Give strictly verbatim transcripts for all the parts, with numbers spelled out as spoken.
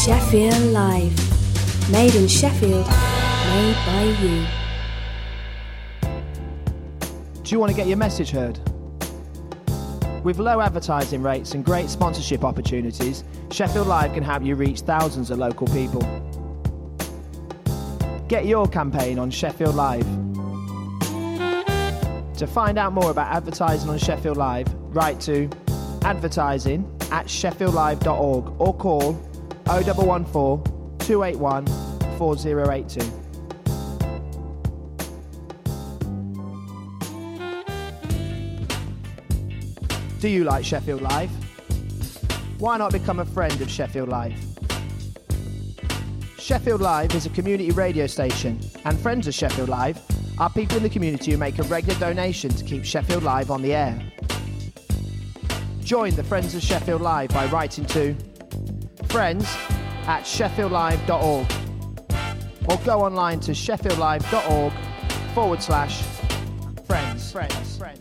Sheffield Live. Made in Sheffield, made by you. Do you want to get your message heard? With low advertising rates and great sponsorship opportunities, Sheffield Live can help you reach thousands of local people. Get your campaign on Sheffield Live. To find out more about advertising on Sheffield Live, write to advertising at sheffield live dot org or call oh one one four, two eight one, four oh eight two. Do you like Sheffield Live? Why not become a friend of Sheffield Live? Sheffield Live is a community radio station, and friends of Sheffield Live are people in the community who make a regular donation to keep Sheffield Live on the air. Join the Friends of Sheffield Live by writing to friends at sheffield live dot org or go online to sheffield live dot org forward slash friends. Friends. Friends.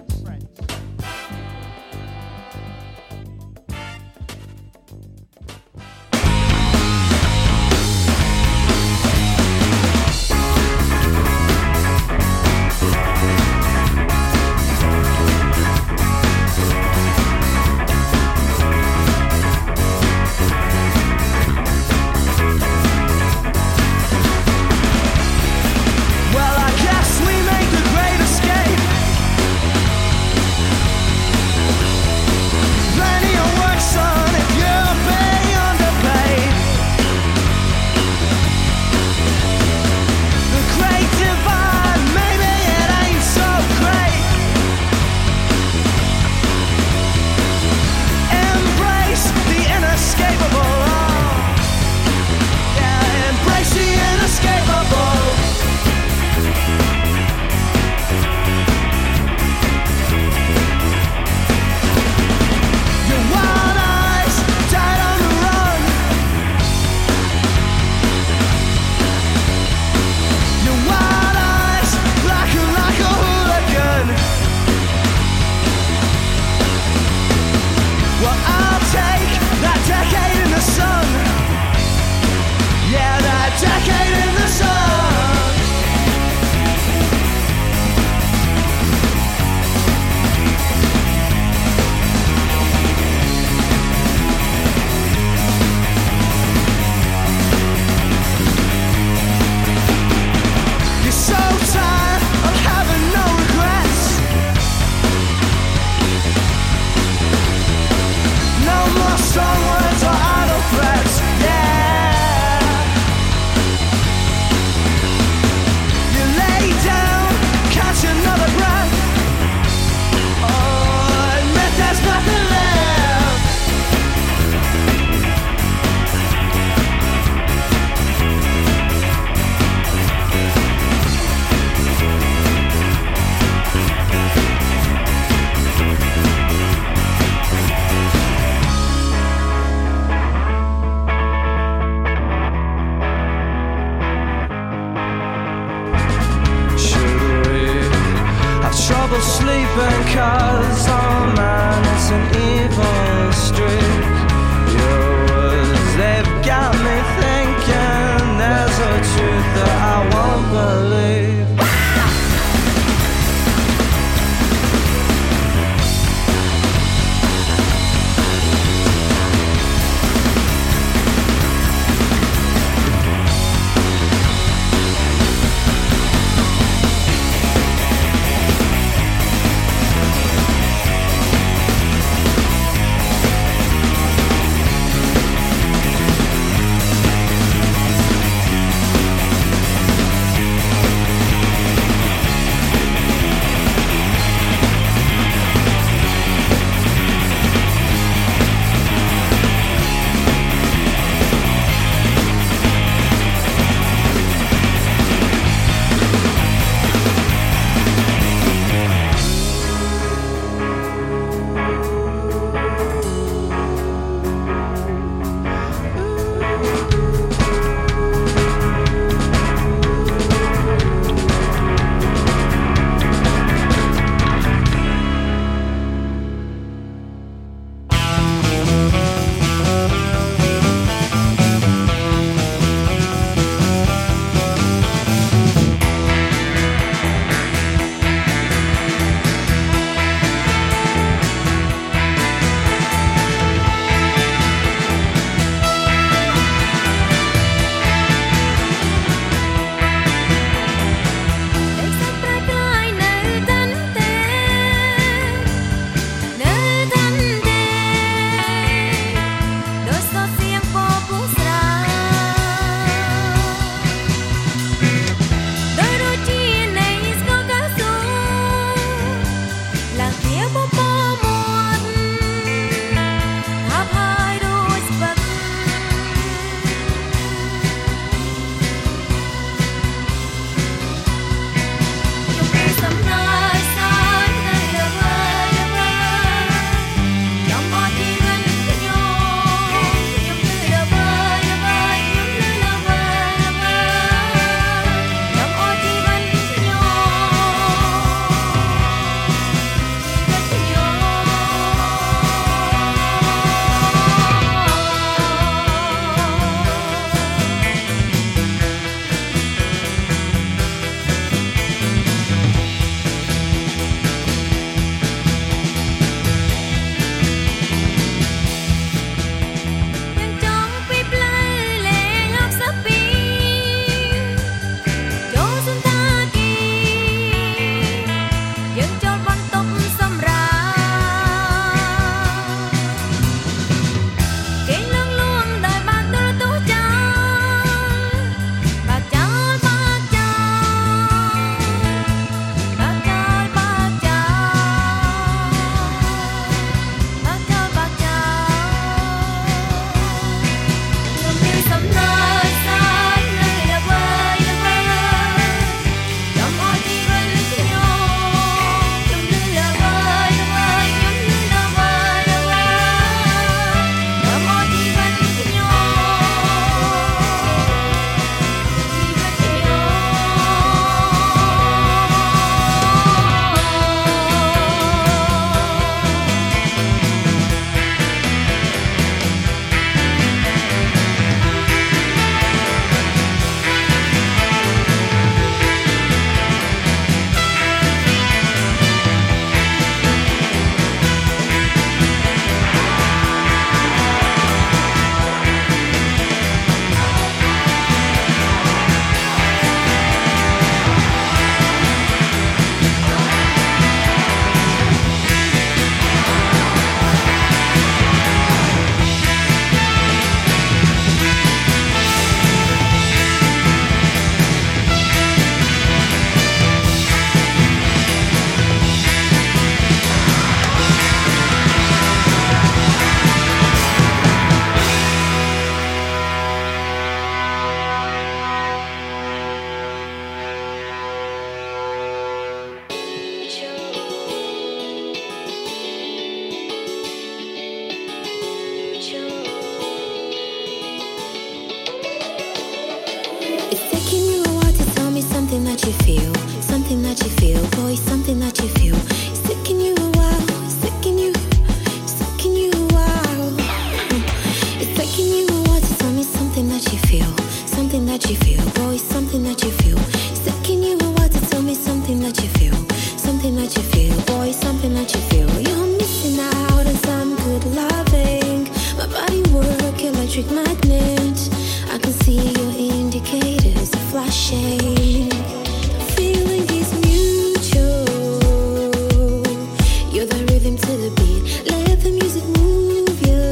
It's taking you a while to tell me something that you feel, something that you feel, boy, something that you feel. It's taking you a while, it's taking you, it's taking you a while. It's taking you a while to tell me something that you feel, something that you feel, boy, something that you feel. It's taking you a while to tell me something that you feel, something that you feel, boy, something that you feel. You're missing out on some good loving. My body work, electric magnet. I can see your indicators are flashing. Feeling is mutual. You're the rhythm to the beat. Let the music move you.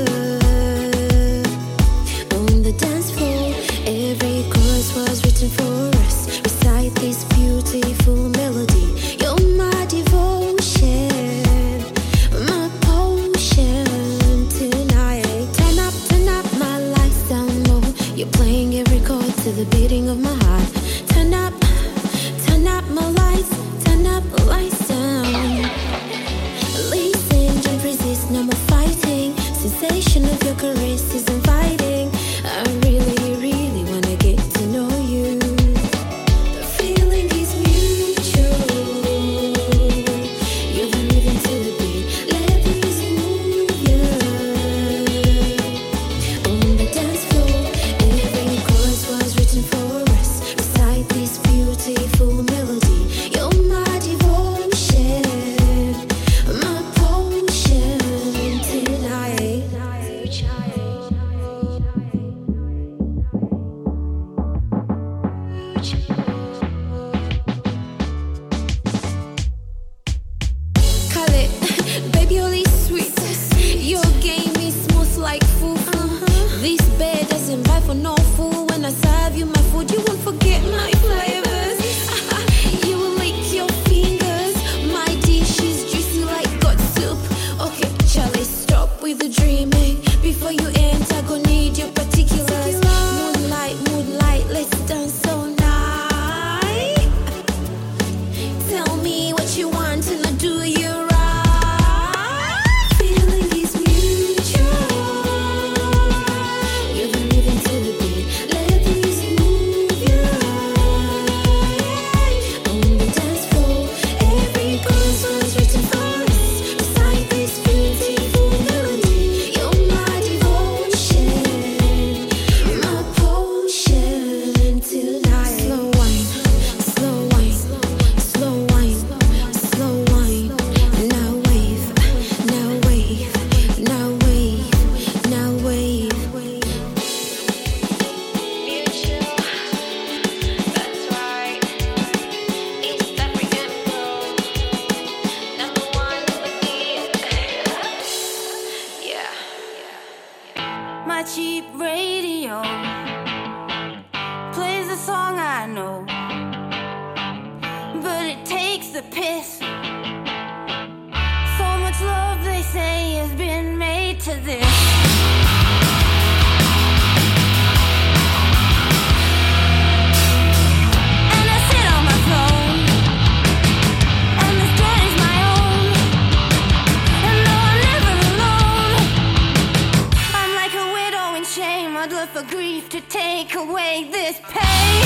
On the dance floor, every chorus was written for us. Recite this beautiful melody. You're my devotion, my potion tonight. Turn up, turn up, my lights down low. You're playing every chord to the beating of my heart. Turn up, turn up my lights, turn up my lights down. Listen, don't resist, no more fighting. Sensation of your caress is inviting. I really, really wanna get to know you. The feeling is mutual. You're the rhythm to the beat. Let the music move you. On the dance floor, every chorus was written for us. Recite this beautiful melody. You're my devotion, my potion tonight. Call it, baby, all these sweets. Your game is smooth like fufu. This bed doesn't buy for no fool. When I serve you my food, you won't forget my flavors. You will lick your fingers. My dish is juicy like God soup. Okay, Charlie, stop with the dreaming. Before you enter, go need your particulars. Moonlight, moonlight, let's dance all night. Tell me what you want and I'll do you right. Feeling is mutual. You're the rhythm to the beat. Let the music move you. On the dance floor, every chorus was written for us. Recite this beautiful melody. You're my devotion, my potion tonight. Slow wine, slow wine, slow wine, slow wine. Now wave, now wave, now wave, now wave. Mutual, that's right. East African girl, number one with me. Yeah. My cheap radio plays a song I know, but it takes the piss. So much love they say has been made to this. And I sit on my throne, and this bed is my own. And though I'm never alone, I'm like a widow in shame. I'd love for grief to take away this pain.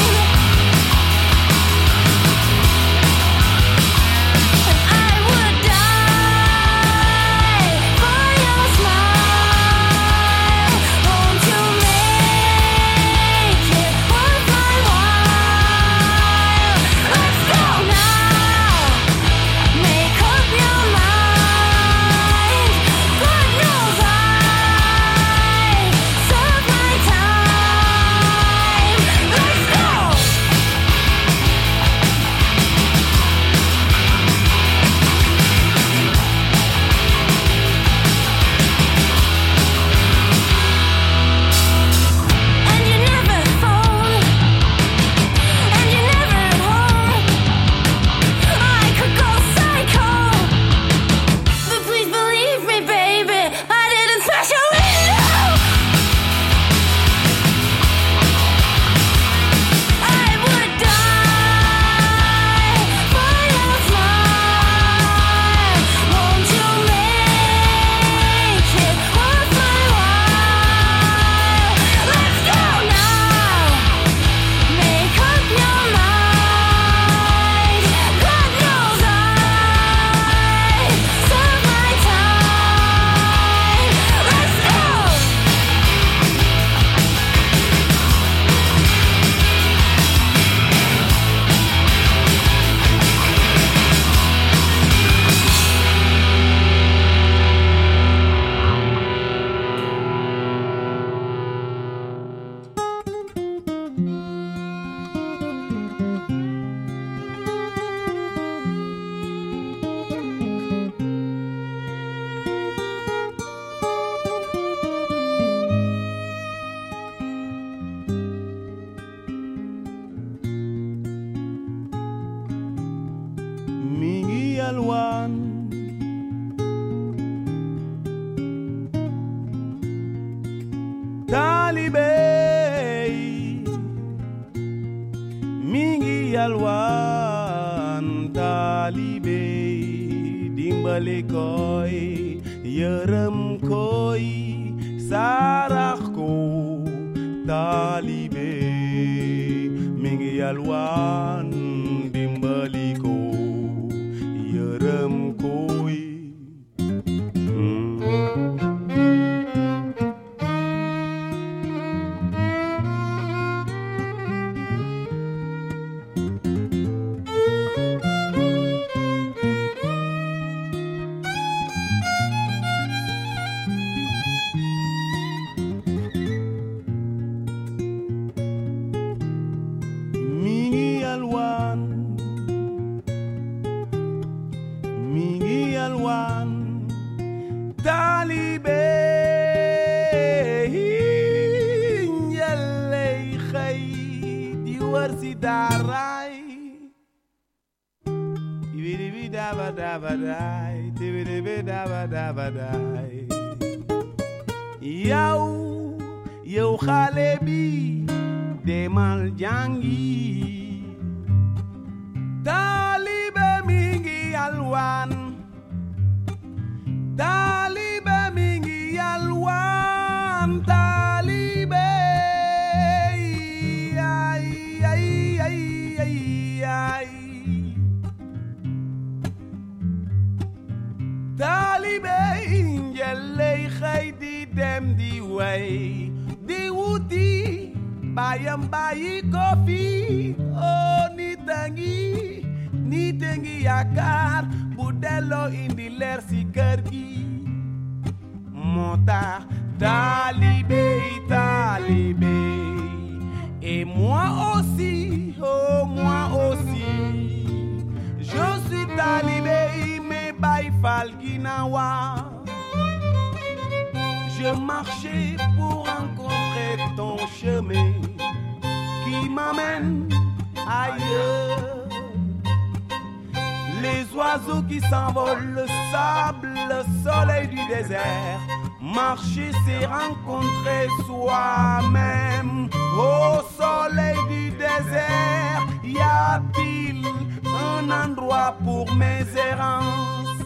And I would die for your smile. Won't you make it worth my while? Let's go now. Make up your mind. God knows I serve my time. Let's go. mingi yalwan talibe dimbale koy yërëm koy sarax ko talibe mingi yalwan dimbali ko yërëm koy yow yow xale bi demal jàngi taalibe mi ngi yalwaan taalibe mi ngi yalwaan taalibe ay ay ay ay ay taalibe njëley xëy di dem di way di wuti bayam bayi ko fi oh nit a ngi nit a ngi yaakaar bu delloo indi leer si kër gi moo tax taalibe taalibe et moi aussi oh moi aussi je suis taalibe mais bay fal ginawa je marchais pour rencontrer ton chemin qui m'amène ailleurs. Les oiseaux qui s'envolent, le sable, le soleil du désert. Marcher, c'est rencontrer soi-même. Au soleil du désert, y a-t-il un endroit pour mes errances?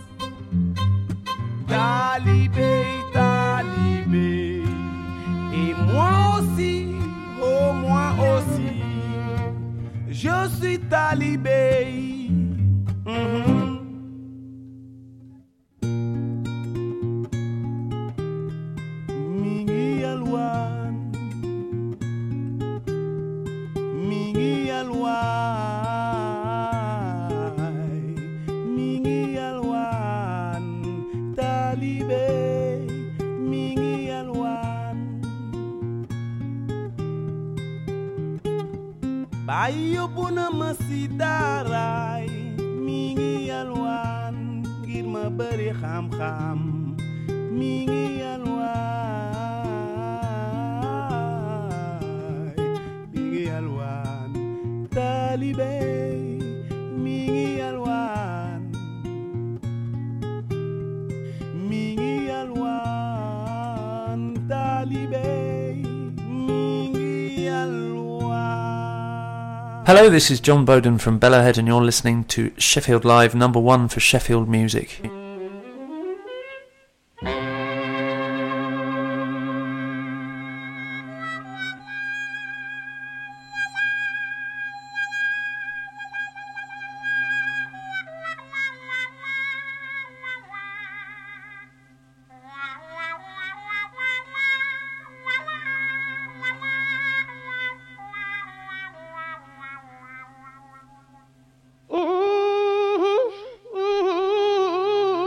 Talibé, talibé, et moi aussi, oh moi aussi, je suis talibé. Mm-hmm. Mingi yalwan, mingi yalwan, mingi yalwan, talibé. Bayo buna masidaray mingi yalwan ngir ma bari xam-xam mingi yalwan mingi yalwan talibe mingi yalwan mingi yalwan talibe mingi yalwan. Hello, this is John Bowden from Bellahead and you're listening to Sheffield Live, number one for Sheffield music. Mm-hmm.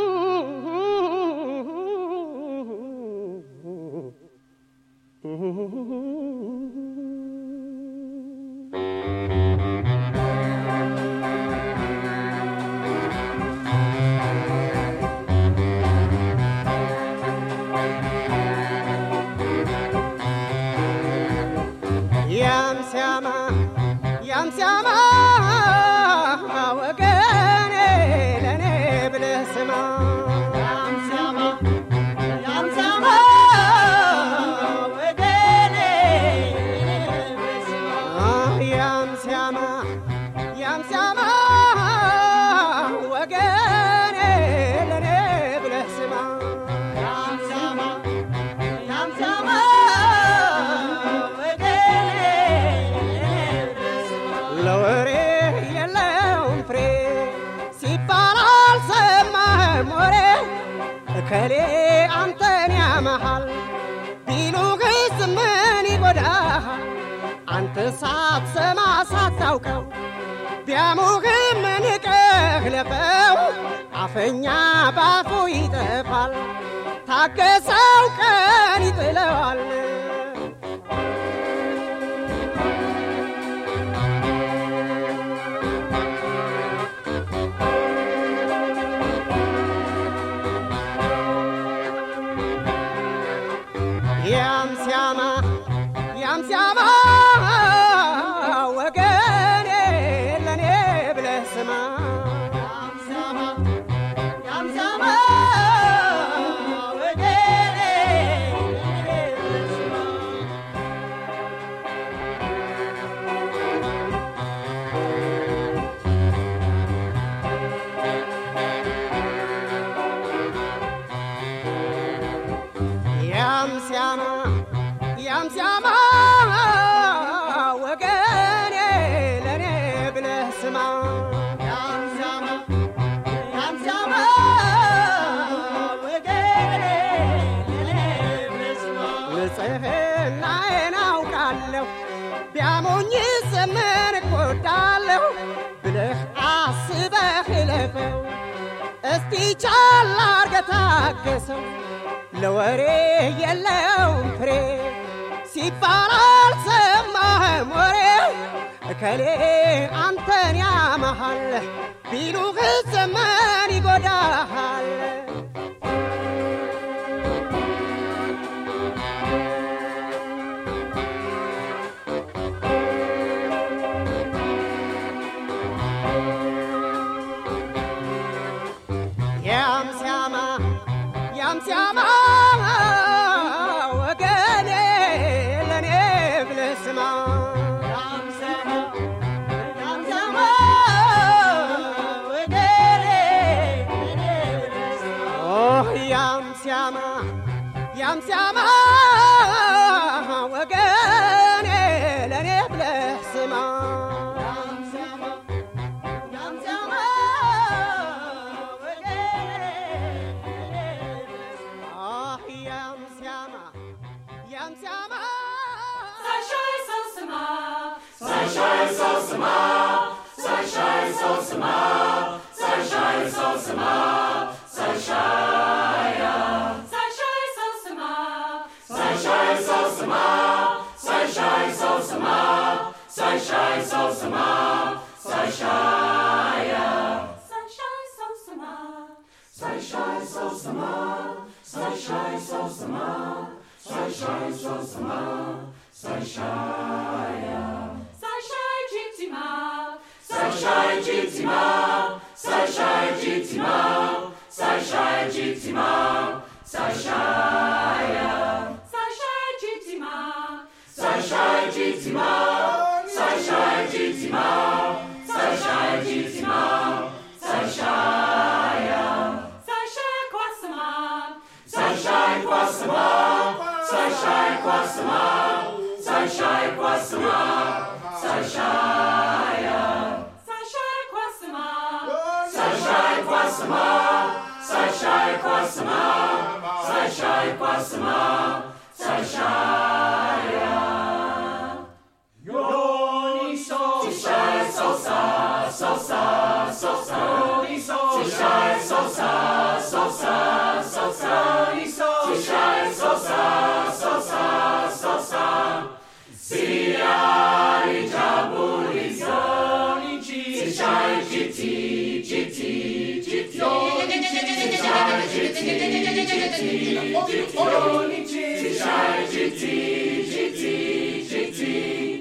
እከሌ አንተን ያመሃል ቢሉህስ ምን ይጎዳሃል አንተ ሳትሰማ ሳታውቀው ቢያሙህም ንቀህ ለፈው አፈኛ ባፉ ይጠፋል ታገሰው ቀን ይጥለዋል ያም ሲያማ ያም ሲያማ ወገኔ ለኔ ብለህ ስማ ያም ሲያማ ያም ሲያማ ወገኔ ለኔ ብለህ ስማ ያም ሲያማ ያም ሲያማ ወገኔ ለኔ ብለህ ስማ ያም ሲያማ ያም ሲያማ ወገኔ ለኔ ብለህ ስማ ንጽሕናዬን አውቃለሁ ቢያሞኝስ ምን እጎዳለሁ ብለህ አስበህ እለፈው እስቲ ቻል አርገህ ታገሰው ለወሬ የለውም ፍሬ ሲባል አልሰማህም ወሬ እከሌ አንተን ያመሃል ቢሉህስ ምን ይጎዳሃል ያም ሲያማ ያም ሲያማ ወገኔ ለኔ ብለህ ስማ ያም ሲያማ ያም ሲያማ ወገኔ ለኔ ብለህ ስማ ኦህ ያም ሲያማ ያም ሲያማ ወገኔ ለኔ ብለህ ስማ ያም ሲያማ ያም ሲያማ Yam Sama Sunshine so small Sunshine so small Sunshine so small Sunshine so small Sunshine Sunshine so small Sunshine so small Sunshine so small Sunshine so small Sunshine Sunshine so small Sunshine so small Sunshine so small Sunshine so small, sunshine, sunshine Jitima, sunshine Jitima, sunshine Jitima, sunshine Jitima, sunshine, sunshine Jitima, sunshine Jitima, sunshine Jitima, sunshine Jitima, sunshine, sunshine Kwasama, sunshine Kwasama. Sunshine Kwasama, Sunshine Kwasama, Sunshine, Sunshine Kwasama, Sunshine Kwasama, Sunshine Kwasama, Sunshine Kwasama, Sunshine. Yoni so, Sunshine so sa, so sa, so sa. Yoni so, Sunshine so sa, so sa, so sa. Yoni so, Sunshine so sa. Siari jabulisa Sishai jiti jiti jiti Sishai jiti jiti Sishai jiti jiti jiti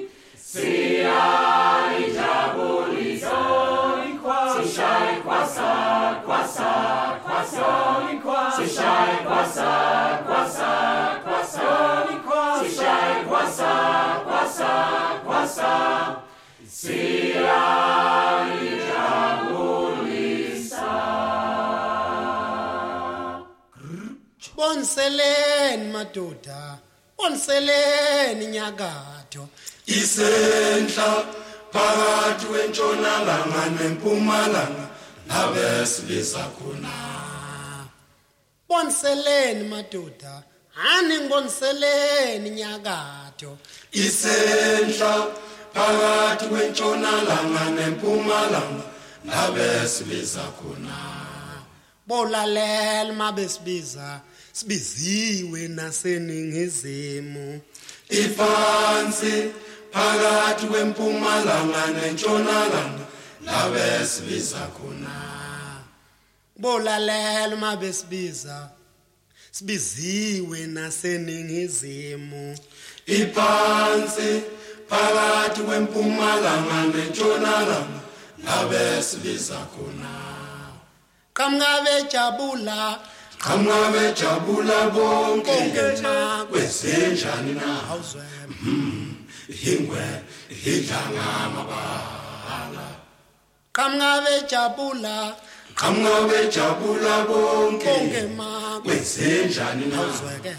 Siari jabulisa Sishai kwasa kwasa kwasa Sishai kwasa kwasa kwasa Sishai kwasa kwasa kwasa Siari jabulisa Bonseleni madoda Bonseleni nyakatho Isentla phakathi wentshonalanga nempumalanga labesilisa khona boniseleni madoda hani ngiboniseleni nyakatho Isentla phakathi kwentshonalanga nempumalanga labe sibiza khona bolalela mabesibiza sibiziwe naseningizimu Ifansi phakathi kwempumalanga nentshonalanga labe sibiza khona bolalela mabesibiza sibiziwe naseningizimu Ifansi phakathi kwempumalanga nentshonalanga labe sibiza khona qhamngabe jabula qhamngabe jabula bonke bonke ma kwezenjani na awuzwe ingwe idlanga mabala qhamngabe jabula qhamngabe jabula bonke bonke ma kwezenjani na awuzweke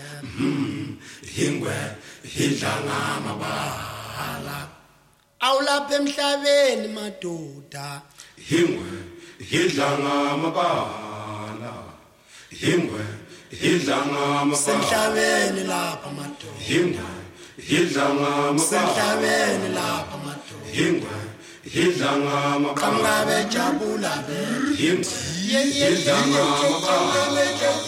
ingwe idlanga mabala awulapha emhlabeni madoda ingwe idlanga mabala ingwe idlanga mabala semhlabeni lapha madoda ingwe idlanga mabala semhlabeni lapha madoda ingwe idlanga mabala qhamngabe jabula ingwe idlanga mabala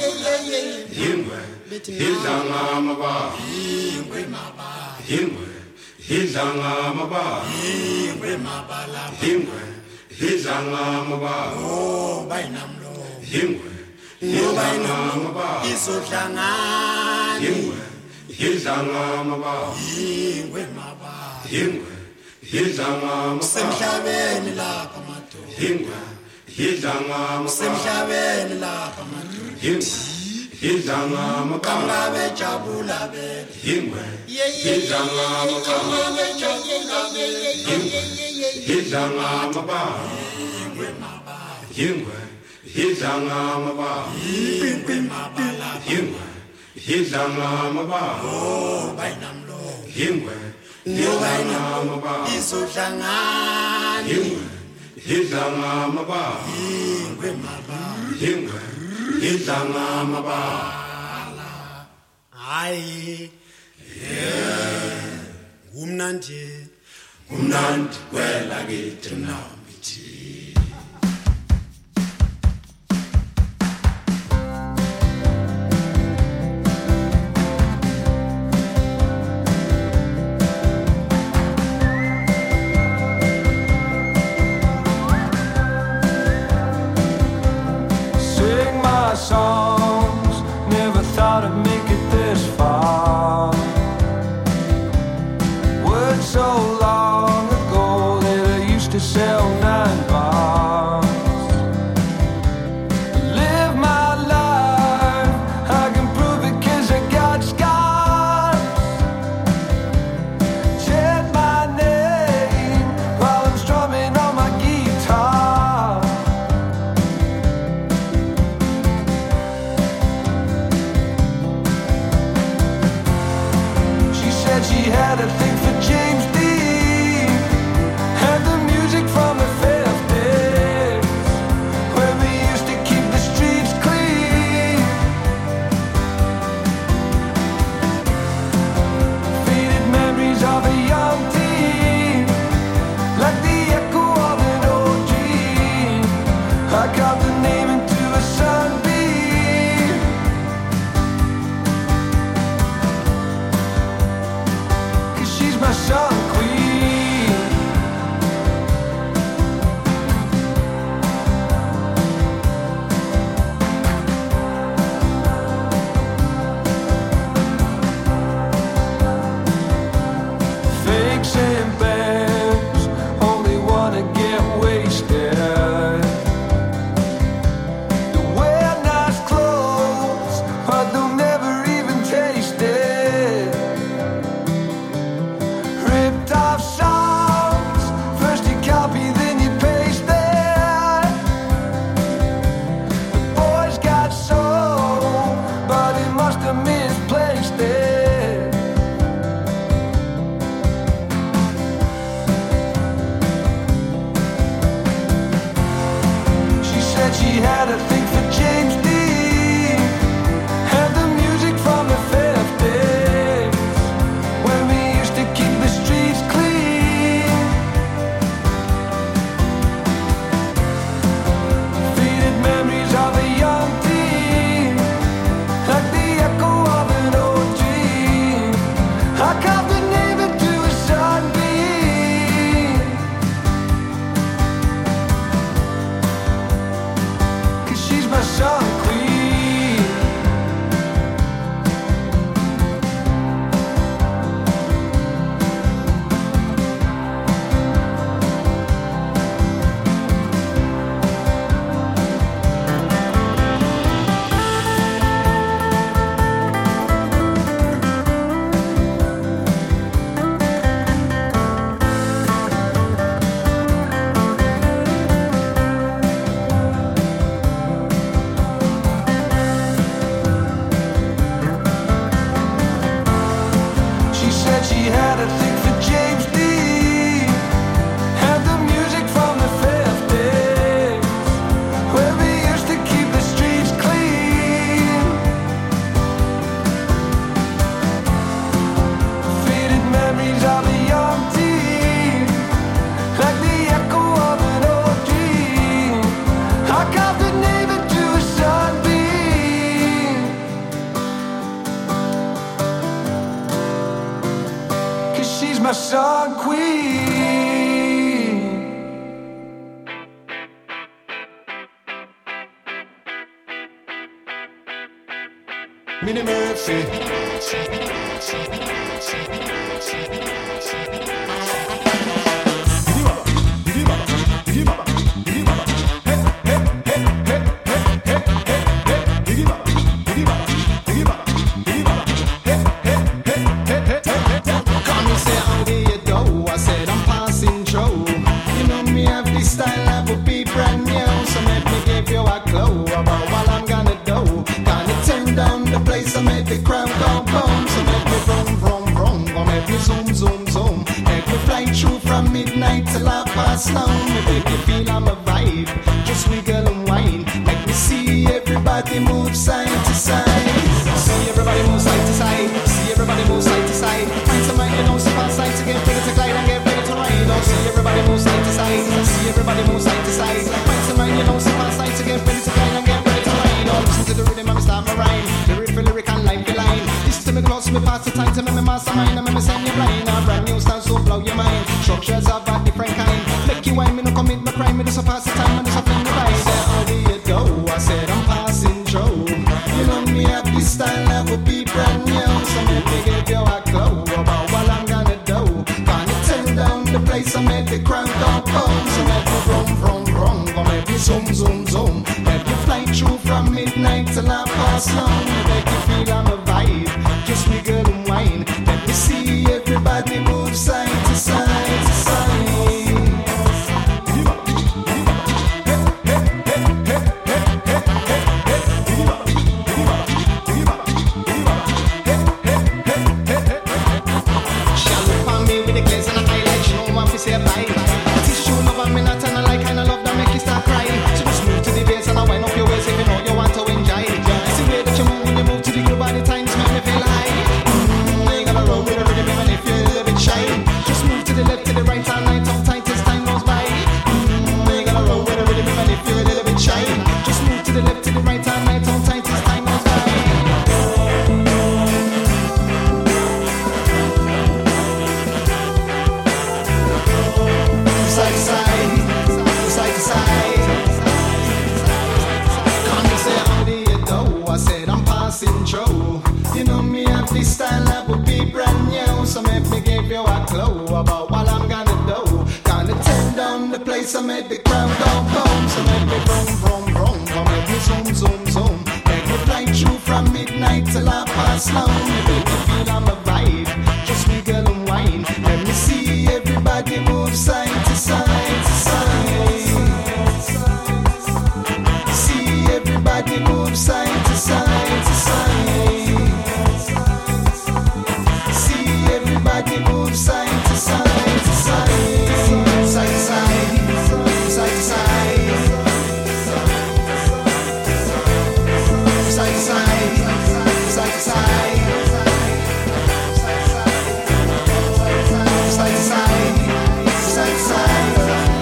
ingwe idlanga mabala ingwe mabala ingwe idlanga mabala ingwe mabala ingwe idlanga mabala oh bayinamlo ingwe ngoba idlanga mabala izohlangana ingwe idlanga mabala ingwe mabala ingwe idlanga mabala semhlabeni lapha madoda ingwe idlanga mabala semhlabeni lapha madoda ingwe idlanga mabala qhamngabe jabula be ingwe idlanga mabala idlanga mabala ingwe mabala ingwe idlanga mabala ingwe mabala ingwe idlanga mabala oh bayinamlo ingwe ngoba idlanga mabala izohlangana ingwe idlanga mabala ingwe mabala ingwe idlanga mabala hayi umnandi umnandi kwela kithi namithi Sing my songs, never thought I'd make it this far. Words so long ago that I used to sell nine bars. Live my life, I can prove it 'cause I got scars. Chant my name while I'm strumming on my guitar. She said she had a thing for James Dean. she's my song queen. Minnie Murphy. Style that would be brand new, so let me give you a clue about what I'm gonna do. Gonna turn down the place, I make the crowd go boom. So make me vroom, vroom, vroom, or make me zoom, zoom, zoom. Make me fly through from midnight till half past nine. Me make you feel I'm a vibe, just wiggle and whine. Make me see everybody move side to side. See everybody move side to side. See everybody move side to side. Find somebody you know, step outside to get ready to glide and get ready to ride. Oh, see everybody move side to side. See everybody move side to side. Find somebody you know, step outside to get ready to glide and get ready to ride. Oh, listen to the rhythm and start my rhyme. The riff, lyric and line for line. Listen to me close, me pass the time to me, me mastermind. And me send you blind. A brand new style so blow your mind. Structures of a different kind. Make you wine, me no commit no crime. Me just a pass the time and just a fling the ride. Say, how do you go? I said I'm passing through. You know me have this style that would be brand new. So make me give you a clue about what I'm gonna do. Gonna turn down the place and make the crowd go boom. So make me vroom, vroom, vroom, or make me zoom, zoom, zoom. Make me fly through from midnight till half past nine. Make you feel I'm a vibe, just wiggle and whine. Let me see everybody move side to side to side. Say bye. Tissue love and me not and I like kind of love that make you start crying. So just move to the bass and I wind up your waist if you know you want to enjoy. It's the way that you move when you move to the groove by the times make me feel high. Mm, I ain't gonna roll with a rhythm even if you're a little bit shy. Just move to the left to the right all night all tight as time goes by. Mm, I ain't gonna roll with a rhythm even if you're a little bit shy. Just move to the left to the right all night all tight as time goes by. Side to side, side to side. Come and say how do you do? I said I'm passing through. You know me have this style that would be brand new. So make me give you a clue about what I'm gonna do. Gonna turn down the place and make the crowd go boom. So make me vroom, vroom, vroom, or make me zoom, zoom, zoom. Make me fly through from midnight till half past nine. Make me feel I'm a vibe, just wiggle and whine. Let me see everybody move side to side to side. See everybody move side to side to side. See everybody move side to side to side. Side to side, side to side. Side to side, side to side. Side to side, side to side.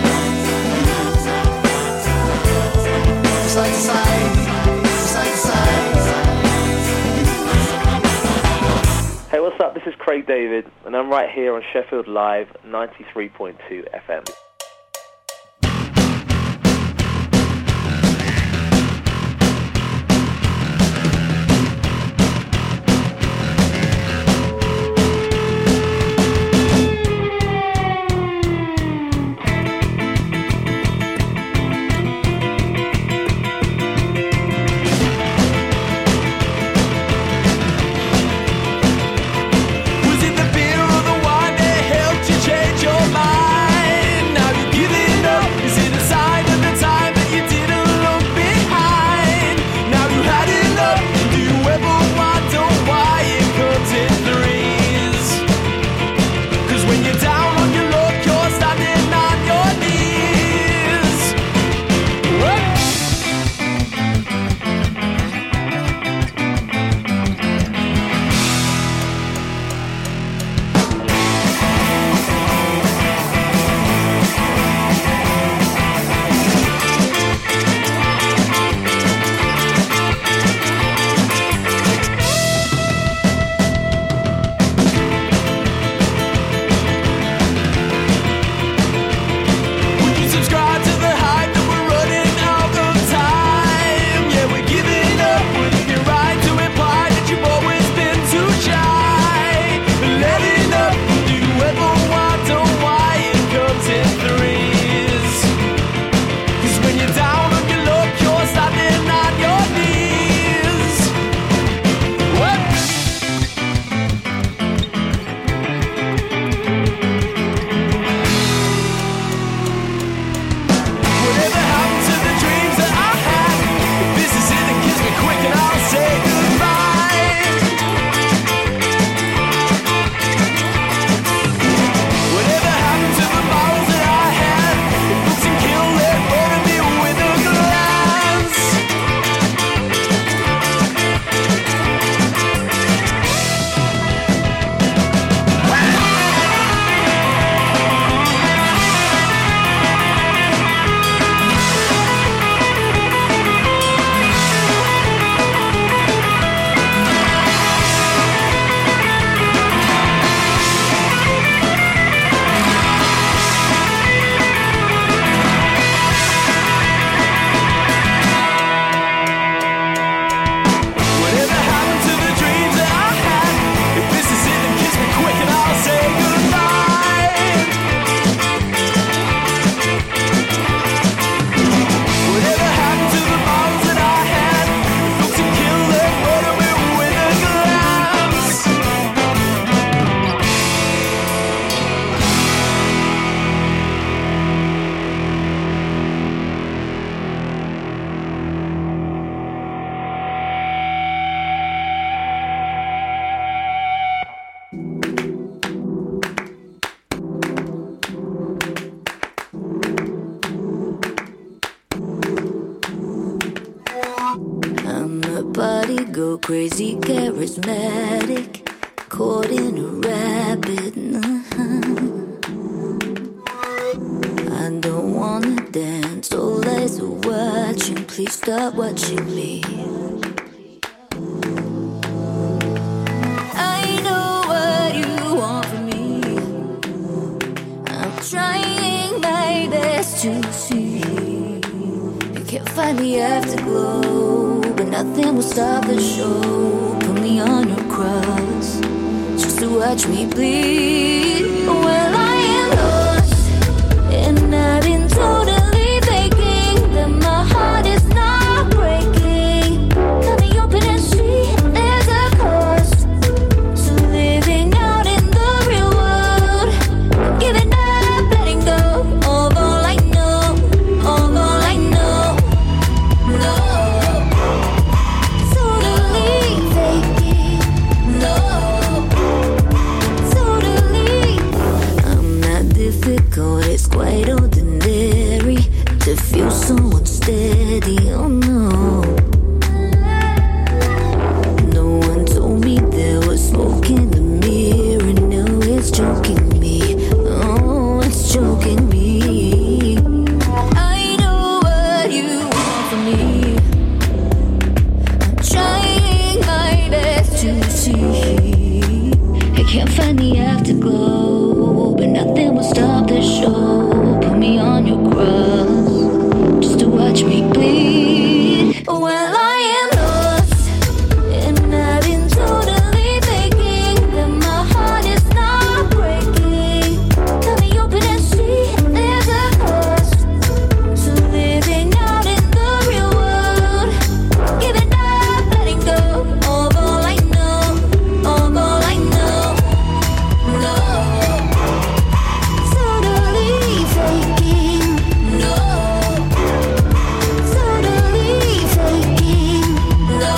Side to side, side to side. Hey, what's up? This is Craig David, and I'm right here on Sheffield Live ninety-three point two F M. Was it the beer or the wine that helped you change your mind? go crazy, charismatic, caught in a rabbit. I don't wanna dance, all eyes are watching, please stop watching me. I know what you want from me, I'm trying my best to see. You can't find the afterglow, but nothing will stop the show. Put me on your cross, just to watch me bleed. Well, I am lost, and I've been totally faking that my heart is not breaking. Let me open and see there's a cost to living out in the real world. Giving up, letting go of all I know, of all I know. No, totally faking. No, totally. I'm not difficult, it's quite ordinary to feel so unsteady. Oh no, no one told me there was smoke in the mirror. No, it's choking me. Oh, it's choking me. I know what you want from me, I'm trying my best to see. I can't find the afterglow, but nothing will stop the show. Put me on your cross, just to watch me bleed. Well, I am lost, and I've been totally faking that my heart is not breaking. Let me open and see there's a cost to living out in the real world. Giving up, letting go of all I know, of all I know. No, totally faking. No, totally faking. No,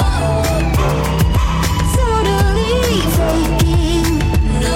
totally faking. No.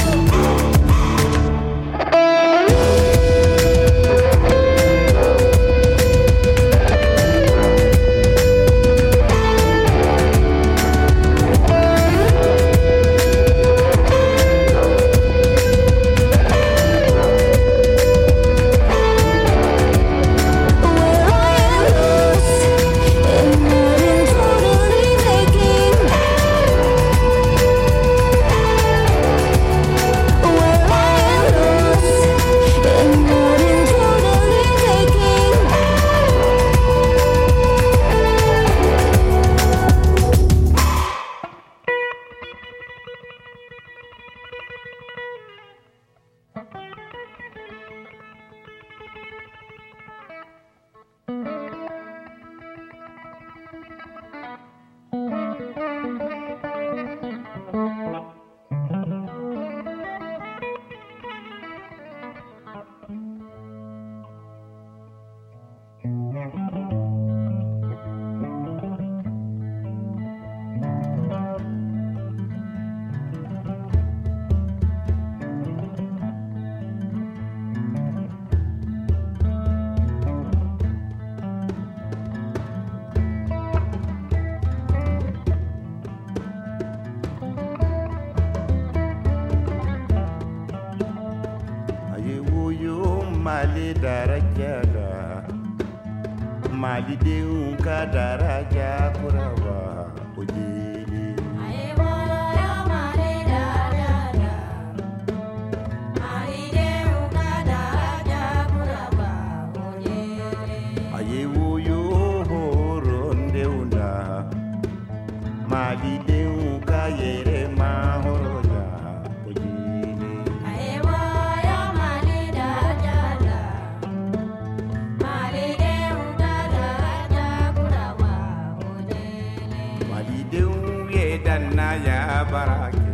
Mali darajada, Mali deunka daraja kuraba ujili. Ayewo horonde una, Mali deunka yere mahoroja ujili. Ya barake,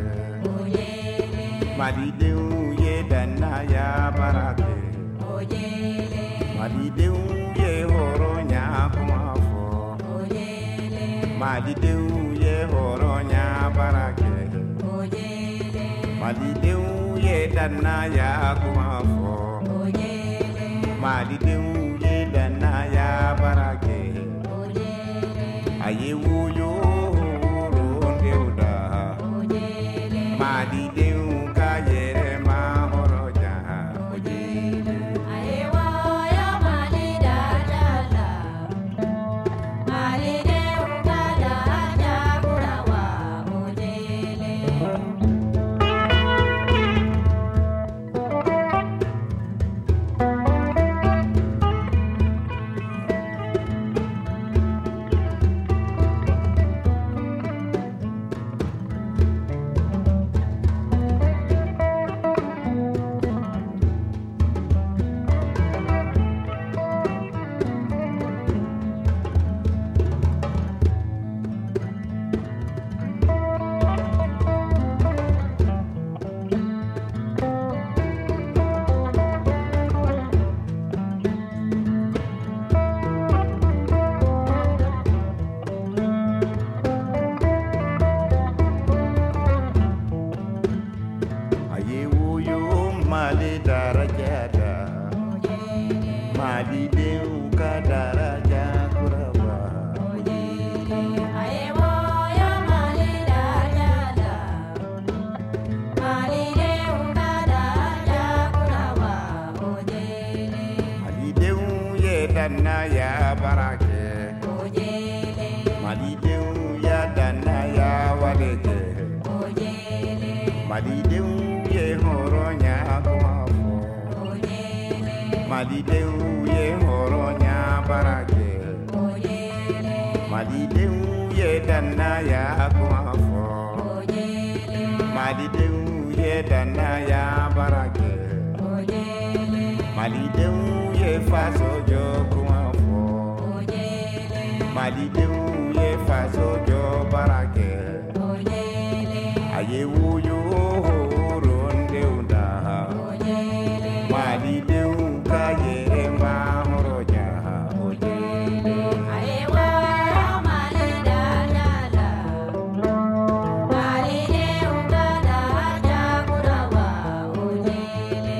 Malideu ye dana ya barake, Malideu ye horonya kumafo, Malideu ye horonya barake, Malideu ye dana ya kumafo, Malideu ye dana ya barake, Ayewu yo. mali darajada mali deu ka daraja kuraba ayewo yo mali darajada mali deu ka daraja kuraba ojele mali deu ye danna ya barake ojele mali deu ya danna ya waleke ojele mali deu ye horonya kwafo ojele mali deu ye horonya barake ojele mali deu ye danna ya kwafo ojele mali deu ye danna ya barake ojele mali deu ye faso jo kwafo ojele mali deu ye faso jo barake ojele aye wuyo ronde unda ojele mali deu ka yere ma horonya ojele ayewo yo mali darajada mali deu ka daraja kuraba ojele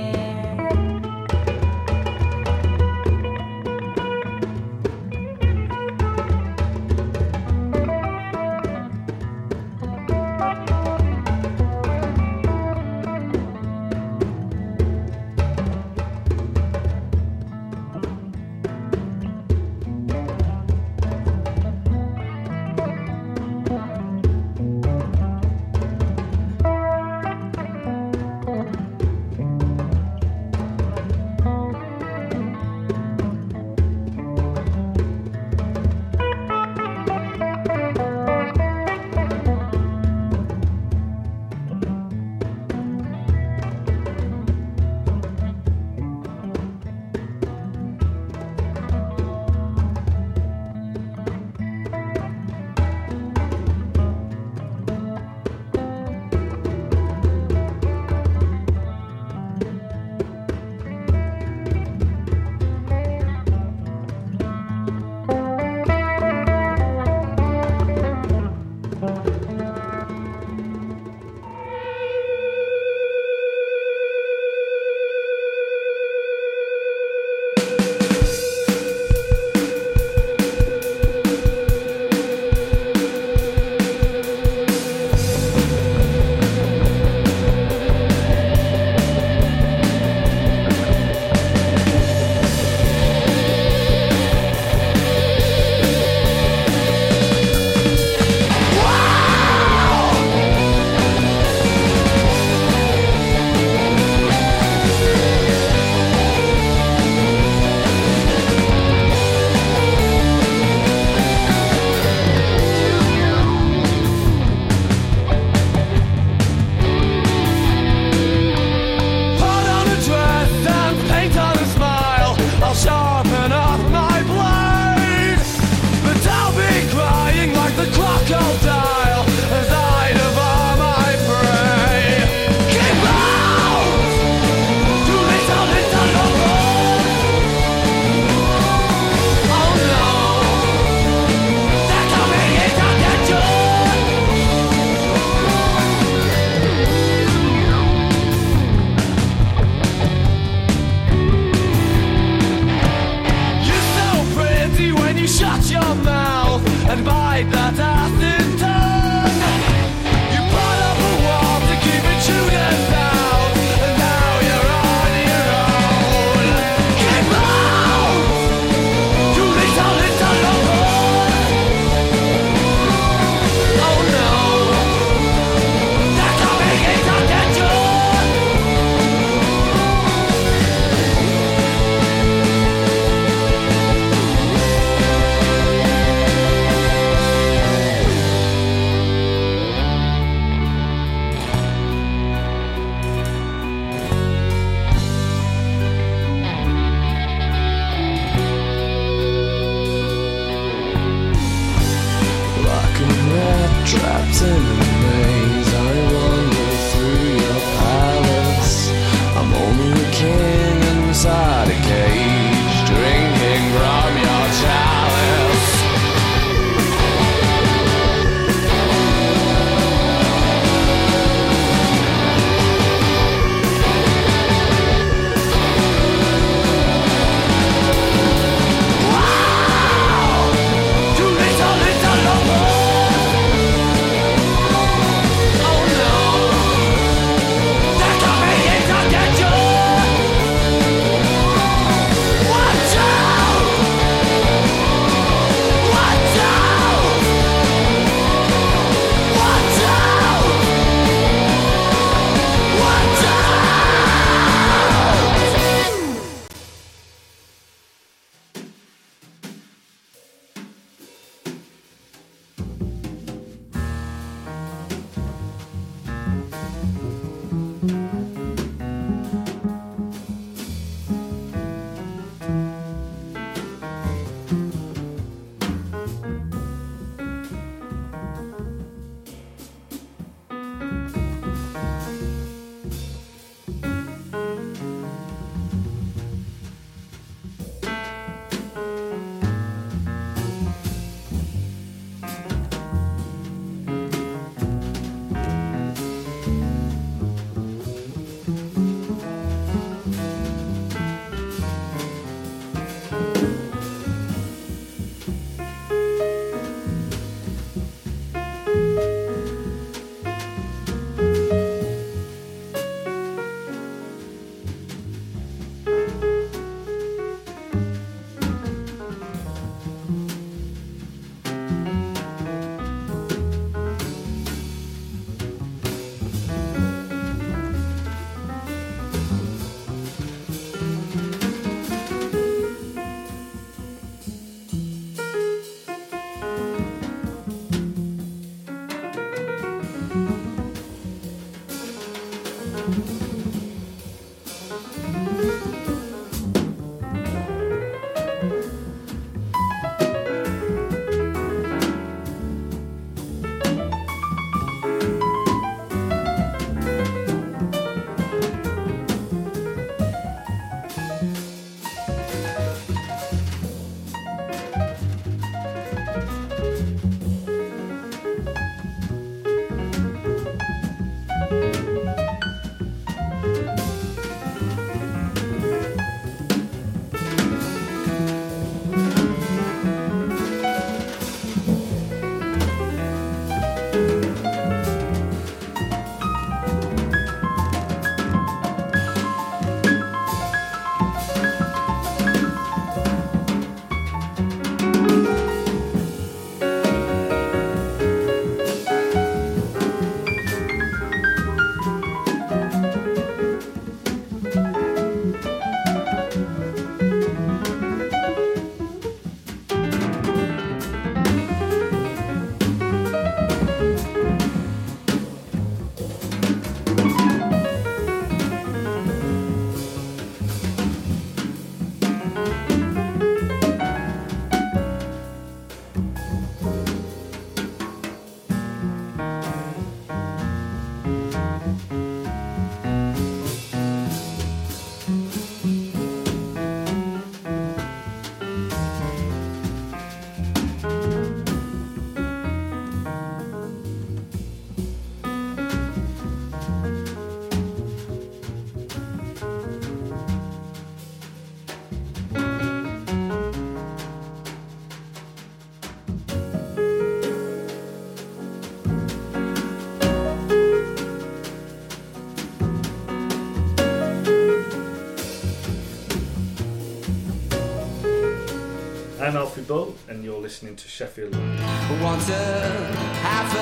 I'm Alfie Bull, and you're listening to Sheffield. Once a half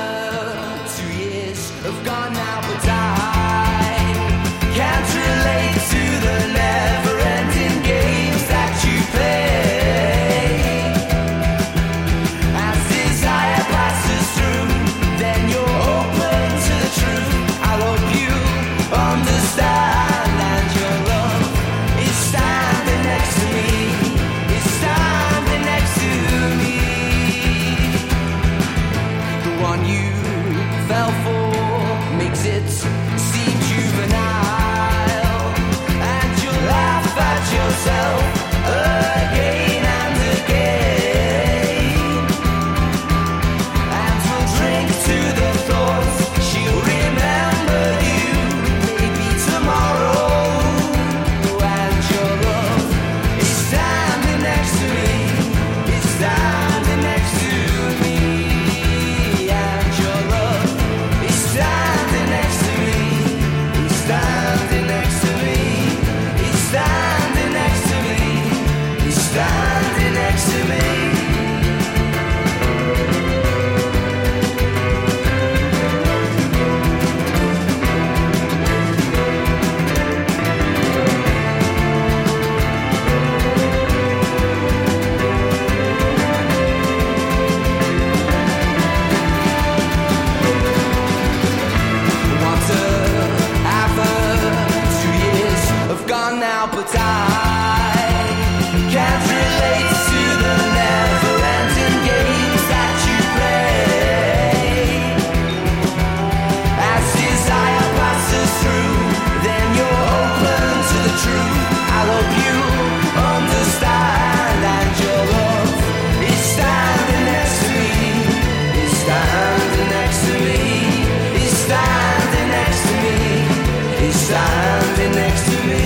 a two years have gone now, but I can't relate to the never-ending games that you play. As desire passes through, then you're open to the truth. I hope you understand, and your love is standing next to me. It's standing next to me. The one you fell for makes it seem juvenile, and you laugh at yourself again and again, and we'll drink to the thoughts she'll remember you maybe tomorrow, and your love is standing next to me, is standing next to me, and your love is standing next to me, is standing next to me, is standing next to me, is standing next to me. Once a half a two years have gone now, but I can't relate to the never-ending games that you play. As desire passes through, then you're open to the truth. I hope you understand, and your love is standing next to me, is standing next to me, is standing next to me, is standing next to me.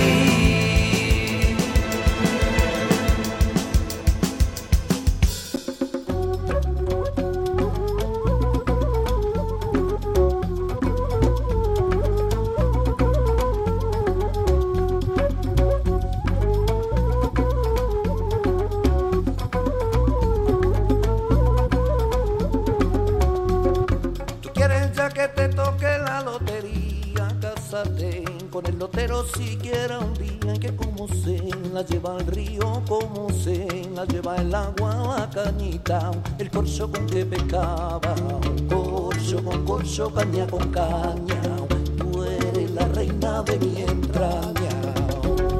Tú quieres ya que te toque la lotería, cásate con el lotero siquiera un día, que como se la lleva el río, como se la lleva el agua, la cañita, el corso con que pescaba, corso con corso, caña con caña, tú eres la reina de mi entraña.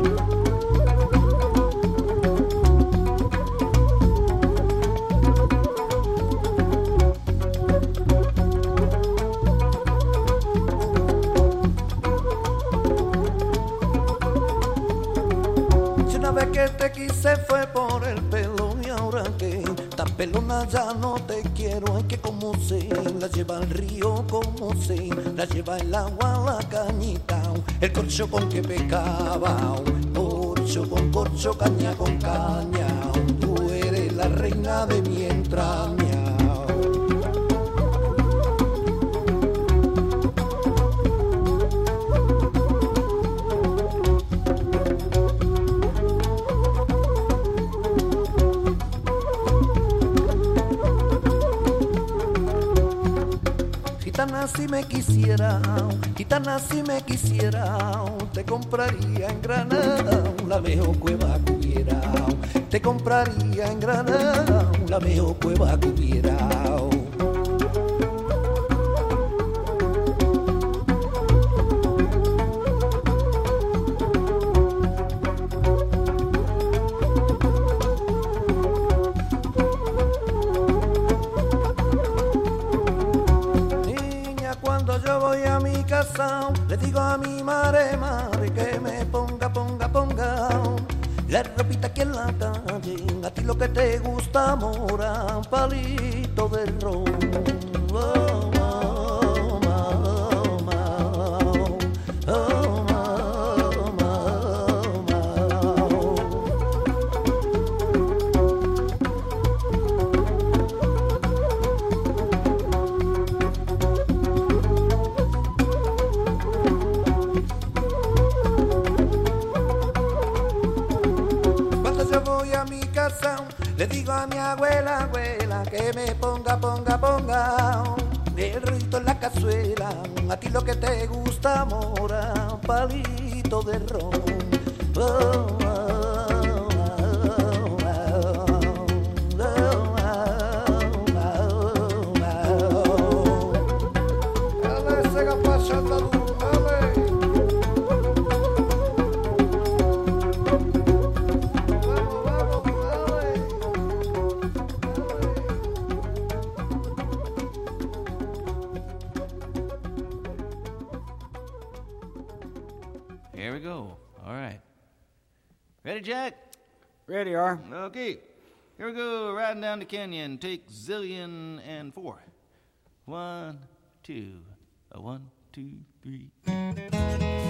vez que te quise fue por el pelo y ahora que tan pelona ya no te quiero. Es que como se la lleva el río, como se la lleva el agua, la cañita, el corcho con que pescaba, corcho con corcho, caña con caña. Tú eres la reina de mi entraña. Gitana si me quisiera, gitana si me quisiera, te compraría en Granada la mejor cueva que hubiera. Te compraría en Granada la mejor cueva que hubiera. Le digo a mi madre, madre, que me ponga, ponga, ponga la ropita aquí en la calle. A ti lo que te gusta, mora, palito de ron. Oh, oh, oh, oh, oh, oh, oh. Le digo a mi abuela, abuela, que me ponga, ponga, ponga el rito en la cazuela. A ti lo que te gusta, mora, palito de ron. Oh, oh, oh, oh, oh, Here we go. All right. Ready, Jack? Ready, are. Okay. Here we go. Riding down the canyon. Take zillion and four. One, two. A one, two, three.